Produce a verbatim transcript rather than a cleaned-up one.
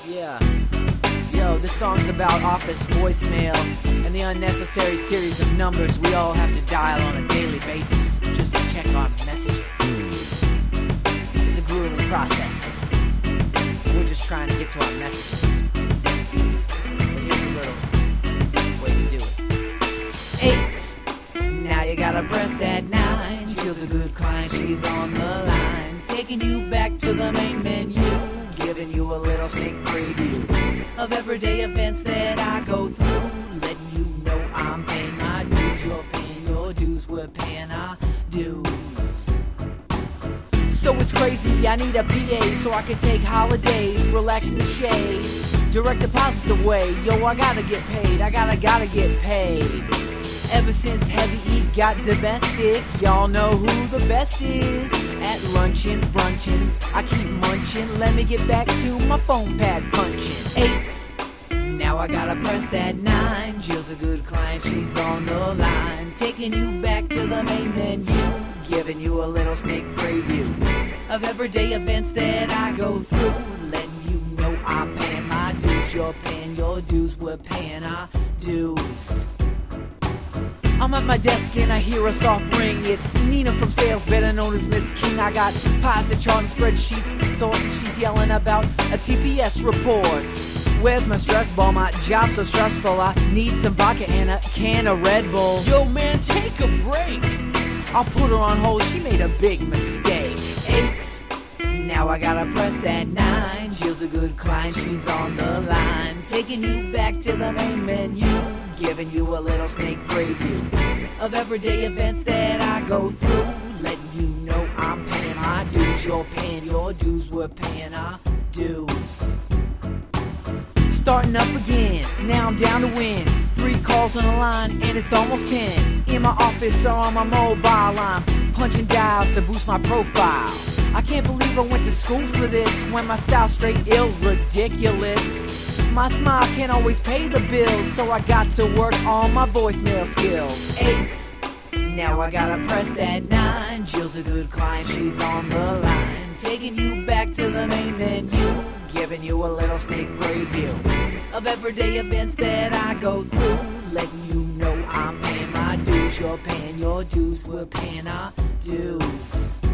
Yeah. Yo, this song's about office voicemail and the unnecessary series of numbers we all have to dial on a daily basis just to check our messages. It's a grueling process. We're just trying to get to our messages. But here's a little way to do it. Eight. Now you gotta press that nine. Jill's a good client, she's on the line, taking you back to the main menu, giving you a little sneak preview of everyday events that I go through, letting you know I'm paying my dues, you're paying your dues, we're paying our dues. So it's crazy, I need a P A so I can take holidays, relax in the shade, direct deposits the way, yo I gotta get paid, I gotta gotta get paid. Ever since Heavy E got domestic, y'all know who the best is. At luncheons, bruncheons, I keep munching. Let me get back to my phone pad punching. Eight, now I gotta press that nine. Jill's a good client, she's on the line, taking you back to the main menu, giving you a little sneak preview of everyday events that I go through, letting you know I'm paying my dues, you're paying your dues, we're paying our dues. I'm at my desk and I hear a soft ring. It's Nina from sales, better known as Miss King. I got pies to chart and spreadsheets to sort, and she's yelling about a T P S reports. Where's my stress ball? My job's so stressful, I need some vodka and a can of Red Bull. Yo man, take a break. I'll put her on hold, she made a big mistake. Eight, now I gotta press that nine. Jill's a good client, she's on the line, taking you back to the main menu, giving you a little sneak preview of everyday events that I go through, letting you know I'm paying my dues, you're paying your dues, we're paying our dues. Starting up again, now I'm down to win. Three calls on the line and it's almost ten. In my office or on my mobile, I'm punching dials to boost my profile. I can't believe I went to school for this, when my style's straight ill, ridiculous. My smile can't always pay the bills, so I got to work on my voicemail skills. Eight, now I gotta press that nine. Jill's a good client, she's on the line, taking you back to the main menu, giving you a little sneak preview of everyday events that I go through, letting you know I'm paying my dues, you're paying your dues, we're paying our dues.